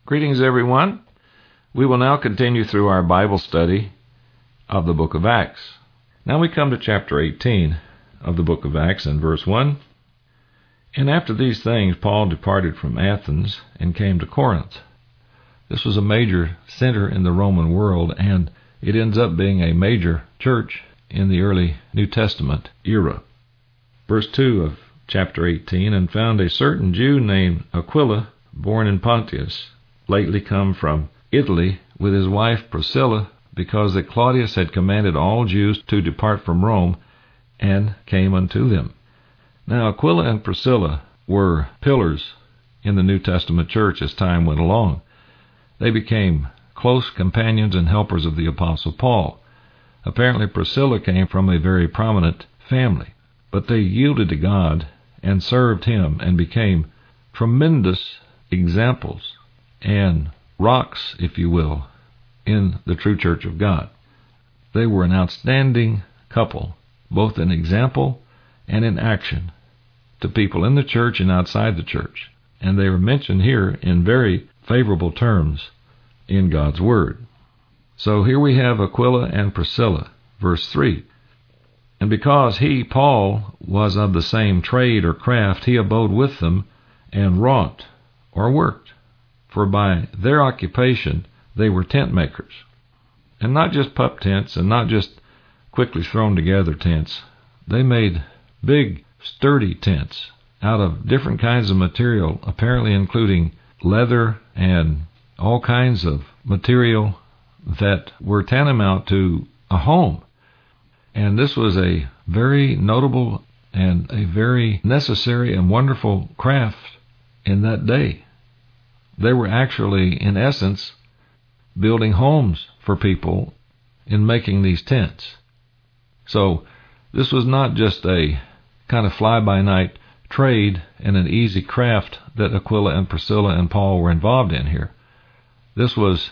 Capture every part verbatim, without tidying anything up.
Greetings, everyone. We will now continue through our Bible study of the book of Acts. Now we come to chapter eighteen of the book of Acts and verse one. And after these things, Paul departed from Athens and came to Corinth. This was a major center in the Roman world, and it ends up being a major church in the early New Testament era. Verse two of chapter eighteen, and found a certain Jew named Aquila, born in Pontus, lately come from Italy, with his wife Priscilla, because that Claudius had commanded all Jews to depart from Rome, and came unto them. Now Aquila and Priscilla were pillars in the New Testament church as time went along. They became close companions and helpers of the Apostle Paul. Apparently Priscilla came from a very prominent family, but they yielded to God and served Him and became tremendous examples and rocks, if you will, in the true church of God. They were an outstanding couple, both in example and in action, to people in the church and outside the church. And they are mentioned here in very favorable terms in God's Word. So here we have Aquila and Priscilla, verse three. And because he, Paul, was of the same trade or craft, he abode with them and wrought or worked. For by their occupation they were tent makers. And not just pup tents and not just quickly thrown together tents. They made big, sturdy tents out of different kinds of material, apparently including leather and all kinds of material that were tantamount to a home. And this was a very notable and a very necessary and wonderful craft in that day. They were actually, in essence, building homes for people in making these tents. So this was not just a kind of fly-by-night trade and an easy craft that Aquila and Priscilla and Paul were involved in here. This was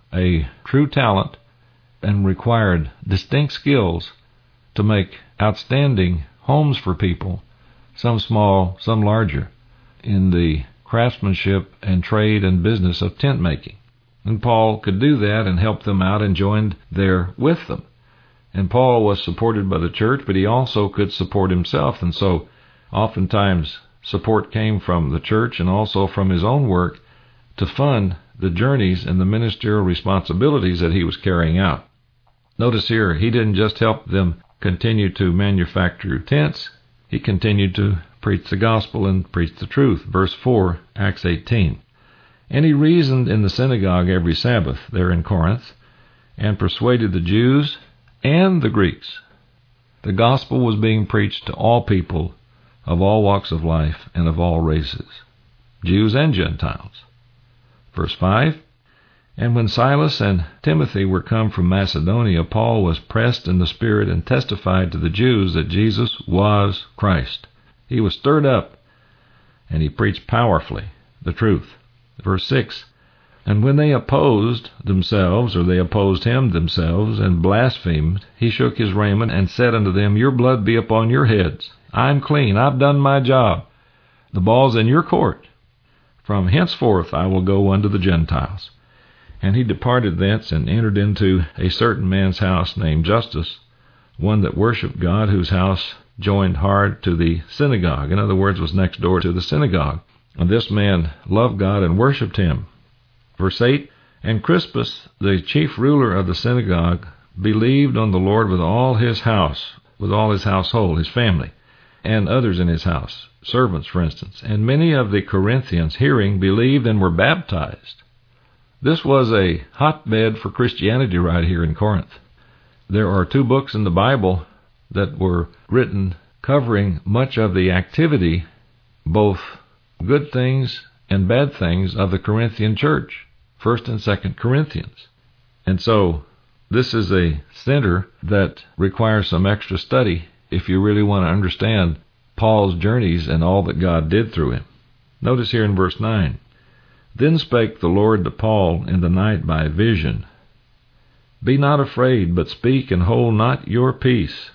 a true talent and required distinct skills to make outstanding homes for people, some small, some larger, in the craftsmanship and trade and business of tent making. And Paul could do that and help them out and joined there with them. And Paul was supported by the church, but he also could support himself. And so oftentimes support came from the church and also from his own work to fund the journeys and the ministerial responsibilities that he was carrying out. Notice here, he didn't just help them continue to manufacture tents, he continued to preach the gospel and preach the truth. Verse four, Acts eighteen. And he reasoned in the synagogue every Sabbath there in Corinth, and persuaded the Jews and the Greeks. The gospel was being preached to all people of all walks of life and of all races, Jews and Gentiles. Verse five, and when Silas and Timothy were come from Macedonia, Paul was pressed in the Spirit and testified to the Jews that Jesus was Christ. He was stirred up, and he preached powerfully the truth. Verse six, and when they opposed themselves, or they opposed him themselves, and blasphemed, he shook his raiment and said unto them, Your blood be upon your heads. I'm clean. I've done my job. The ball's in your court. From henceforth I will go unto the Gentiles. And he departed thence and entered into a certain man's house named Justus, one that worshipped God, whose house joined hard to the synagogue. In other words, was next door to the synagogue. And this man loved God and worshipped him. Verse eight, and Crispus, the chief ruler of the synagogue, believed on the Lord with all his house, with all his household, his family, and others in his house, servants, for instance. And many of the Corinthians, hearing, believed and were baptized. This was a hotbed for Christianity right here in Corinth. There are two books in the Bible that were written covering much of the activity, both good things and bad things, of the Corinthian church, First and Second Corinthians. And so this is a center that requires some extra study if you really want to understand Paul's journeys and all that God did through him. Notice here in verse nine, Then spake the Lord to Paul in the night by vision, Be not afraid, but speak, and hold not your peace.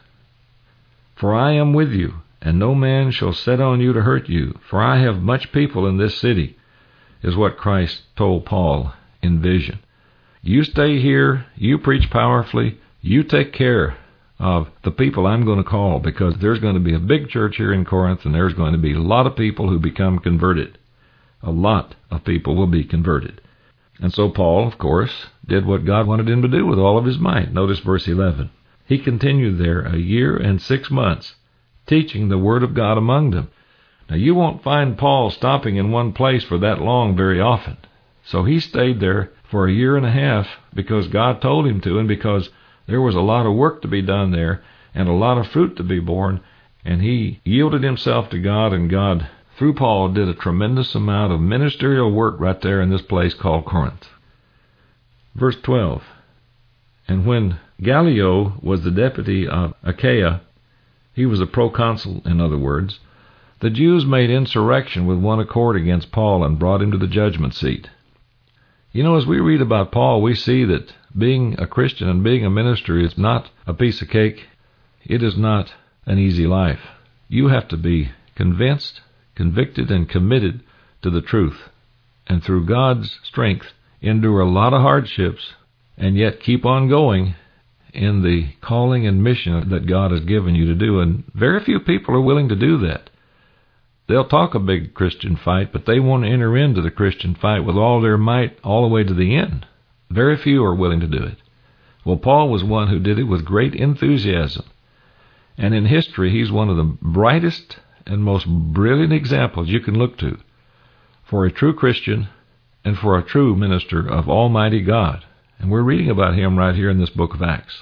For I am with you, and no man shall set on you to hurt you, for I have much people in this city. is what Christ told Paul in vision. You stay here, you preach powerfully, you take care of the people I'm going to call, because there's going to be a big church here in Corinth, and there's going to be a lot of people who become converted. A lot of people will be converted. And so Paul, of course, did what God wanted him to do with all of his might. Notice verse eleven. He continued there a year and six months, teaching the word of God among them. Now, you won't find Paul stopping in one place for that long very often. So he stayed there for a year and a half because God told him to, and because there was a lot of work to be done there and a lot of fruit to be borne, and he yielded himself to God, and God, through Paul, did a tremendous amount of ministerial work right there in this place called Corinth. Verse twelve. And when Gallio was the deputy of Achaia, he was a proconsul, in other words, the Jews made insurrection with one accord against Paul and brought him to the judgment seat. You know, as we read about Paul, we see that being a Christian and being a minister is not a piece of cake. It is not an easy life. You have to be convinced, convicted, and committed to the truth, and through God's strength endure a lot of hardships, and yet keep on going in the calling and mission that God has given you to do. And very few people are willing to do that. They'll talk a big Christian fight, but they won't enter into the Christian fight with all their might all the way to the end. Very few are willing to do it. Well, Paul was one who did it with great enthusiasm. And in history, he's one of the brightest and most brilliant examples you can look to for a true Christian and for a true minister of Almighty God. And we're reading about him right here in this book of Acts.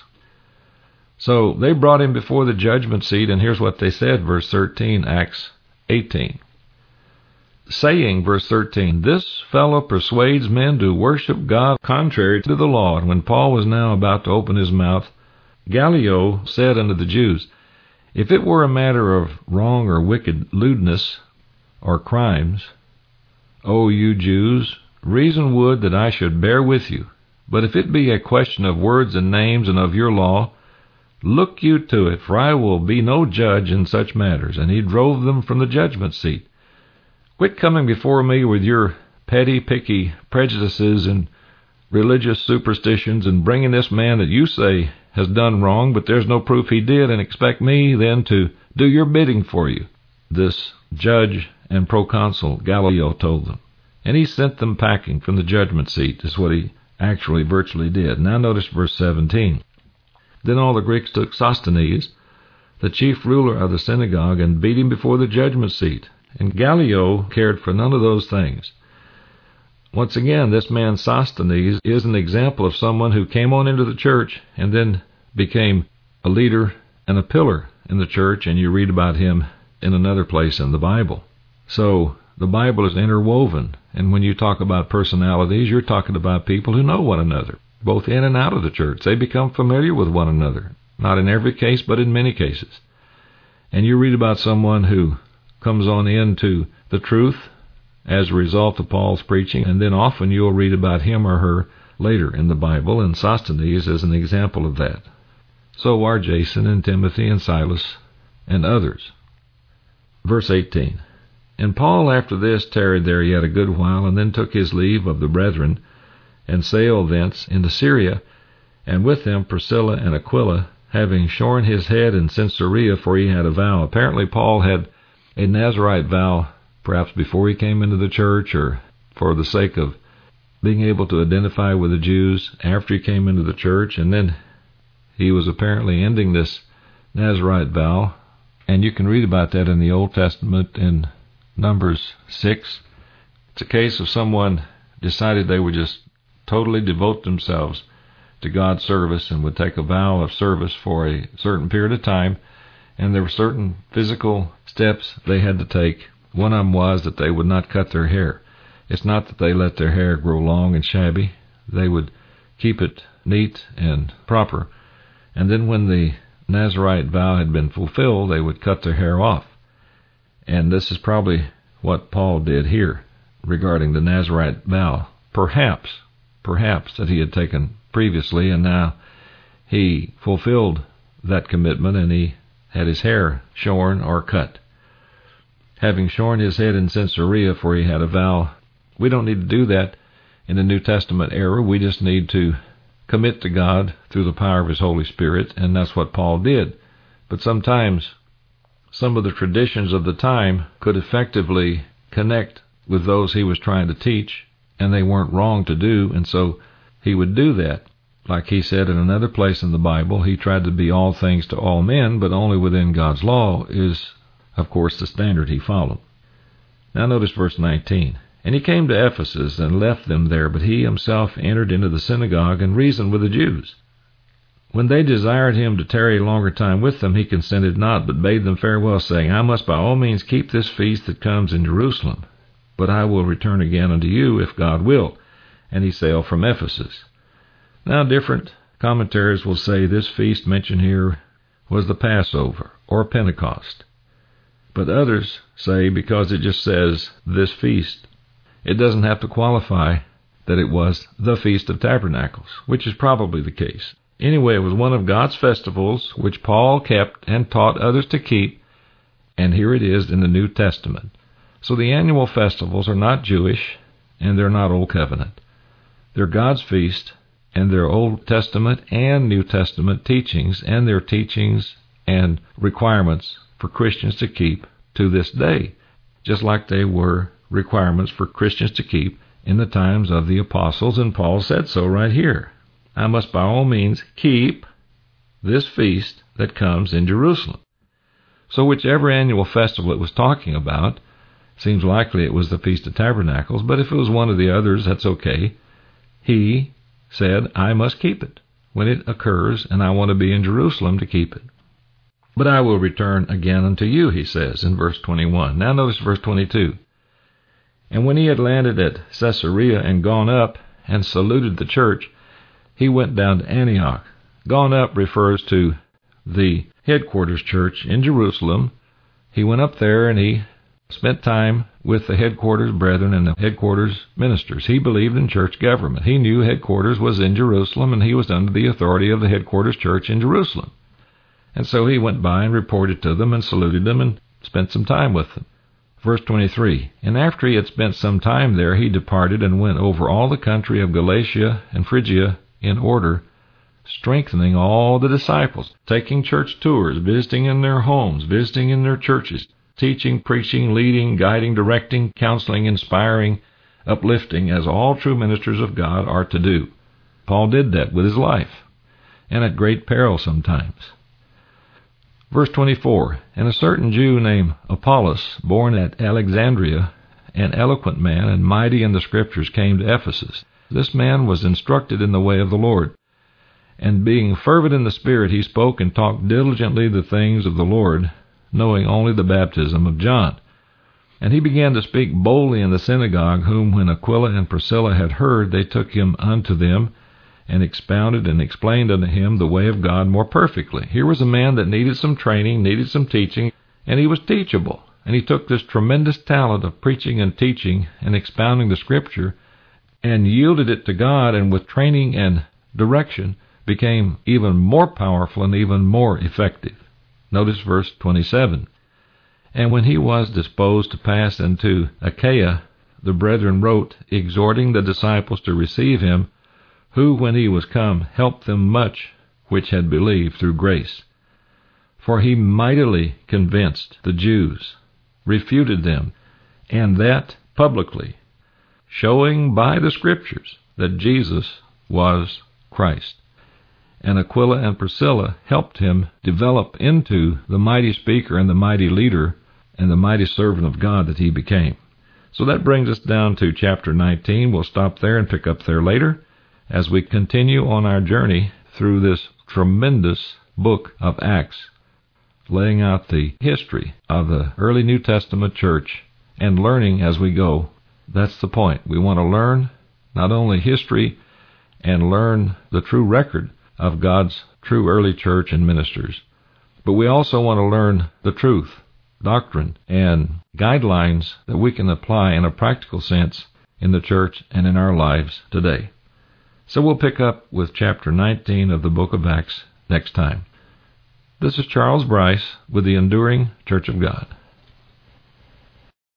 So they brought him before the judgment seat, and here's what they said, verse thirteen, Acts eighteen. Saying, verse thirteen, this fellow persuades men to worship God contrary to the law. And when Paul was now about to open his mouth, Gallio said unto the Jews, if it were a matter of wrong or wicked lewdness or crimes, O you Jews, reason would that I should bear with you. But if it be a question of words and names and of your law, look you to it, for I will be no judge in such matters. And he drove them from the judgment seat. Quit coming before me with your petty, picky prejudices and religious superstitions and bringing this man that you say has done wrong, but there's no proof he did, and expect me then to do your bidding for you. This judge and proconsul Gallio told them. And he sent them packing from the judgment seat, is what he actually virtually did. Now notice verse seventeen. Then all the Greeks took Sosthenes, the chief ruler of the synagogue, and beat him before the judgment seat. And Gallio cared for none of those things. Once again, this man Sosthenes is an example of someone who came on into the church and then became a leader and a pillar in the church, and you read about him in another place in the Bible. So the Bible is interwoven, and when you talk about personalities, you're talking about people who know one another, both in and out of the church. They become familiar with one another, not in every case, but in many cases. And you read about someone who comes on into the truth as a result of Paul's preaching, and then often you'll read about him or her later in the Bible, and Sosthenes is an example of that. So are Jason and Timothy and Silas and others. Verse eighteen. And Paul after this tarried there yet a good while, and then took his leave of the brethren, and sailed thence into Syria, and with them Priscilla and Aquila, having shorn his head in Caesarea, for he had a vow. Apparently Paul had a Nazirite vow, perhaps before he came into the church, or for the sake of being able to identify with the Jews after he came into the church, and then he was apparently ending this Nazirite vow. And you can read about that in the Old Testament in Numbers six. It's a case of someone decided they would just totally devote themselves to God's service and would take a vow of service for a certain period of time, and there were certain physical steps they had to take. One of them was that they would not cut their hair. It's not that they let their hair grow long and shabby. They would keep it neat and proper. And then when the Nazirite vow had been fulfilled, they would cut their hair off. And this is probably what Paul did here regarding the Nazirite vow. Perhaps, perhaps that he had taken previously, and now he fulfilled that commitment, and he had his hair shorn or cut. Having shorn his head in Caesarea, for he had a vow, We don't need to do that in the New Testament era. We just need to commit to God through the power of His Holy Spirit, and that's what Paul did. But sometimes some of the traditions of the time could effectively connect with those he was trying to teach, and they weren't wrong to do, and so he would do that. Like he said in another place in the Bible, he tried to be all things to all men, but only within God's law is, of course, the standard he followed. Now notice verse nineteen. And he came to Ephesus and left them there, but he himself entered into the synagogue and reasoned with the Jews. When they desired him to tarry a longer time with them, he consented not, but bade them farewell, saying, I must by all means keep this feast that comes in Jerusalem, but I will return again unto you, if God will. And he sailed from Ephesus. Now different commentaries will say this feast mentioned here was the Passover, or Pentecost. But others say because it just says this feast, it doesn't have to qualify that it was the Feast of Tabernacles, which is probably the case. Anyway, it was one of God's festivals which Paul kept and taught others to keep, and here it is in the New Testament. So the annual festivals are not Jewish, and they're not Old Covenant. They're God's feast, and they're Old Testament and New Testament teachings, and they're teachings and requirements for Christians to keep to this day, just like they were requirements for Christians to keep in the times of the apostles, and Paul said so right here. I must by all means keep this feast that comes in Jerusalem. So whichever annual festival it was talking about, seems likely it was the Feast of Tabernacles, but if it was one of the others, that's okay. He said, I must keep it when it occurs, and I want to be in Jerusalem to keep it. But I will return again unto you, he says in verse twenty-one. Now notice verse twenty-two. And when he had landed at Caesarea and gone up and saluted the church, he went down to Antioch. Gone up refers to the headquarters church in Jerusalem. He went up there and he spent time with the headquarters brethren and the headquarters ministers. He believed in church government. He knew headquarters was in Jerusalem, and he was under the authority of the headquarters church in Jerusalem. And so he went by and reported to them and saluted them and spent some time with them. Verse twenty-three, And after he had spent some time there, he departed and went over all the country of Galatia and Phrygia in order, strengthening all the disciples, taking church tours, visiting in their homes, visiting in their churches, teaching, preaching, leading, guiding, directing, counseling, inspiring, uplifting, as all true ministers of God are to do. Paul did that with his life, and at great peril sometimes. Verse twenty-four, And a certain Jew named Apollos, born at Alexandria, an eloquent man and mighty in the Scriptures, came to Ephesus. This man was instructed in the way of the Lord, and being fervent in the Spirit, he spoke and talked diligently the things of the Lord, knowing only the baptism of John. And he began to speak boldly in the synagogue, whom when Aquila and Priscilla had heard, they took him unto them, and expounded and explained unto him the way of God more perfectly. Here was a man that needed some training, needed some teaching, and he was teachable. And he took this tremendous talent of preaching and teaching and expounding the Scripture and yielded it to God, and with training and direction became even more powerful and even more effective. Notice verse twenty-seven. And when he was disposed to pass into Achaia, the brethren wrote, exhorting the disciples to receive him, who, when he was come, helped them much which had believed through grace. For he mightily convinced the Jews, refuted them, and that publicly, showing by the Scriptures that Jesus was Christ. And Aquila and Priscilla helped him develop into the mighty speaker and the mighty leader and the mighty servant of God that he became. So that brings us down to chapter nineteen. We'll stop there and pick up there later as we continue on our journey through this tremendous book of Acts, laying out the history of the early New Testament church and learning as we go. That's the point. We want to learn not only history and learn the true record of God's true early church and ministers, but we also want to learn the truth, doctrine, and guidelines that we can apply in a practical sense in the church and in our lives today. So we'll pick up with chapter nineteen of the book of Acts next time. This is Charles Bryce with the Enduring Church of God.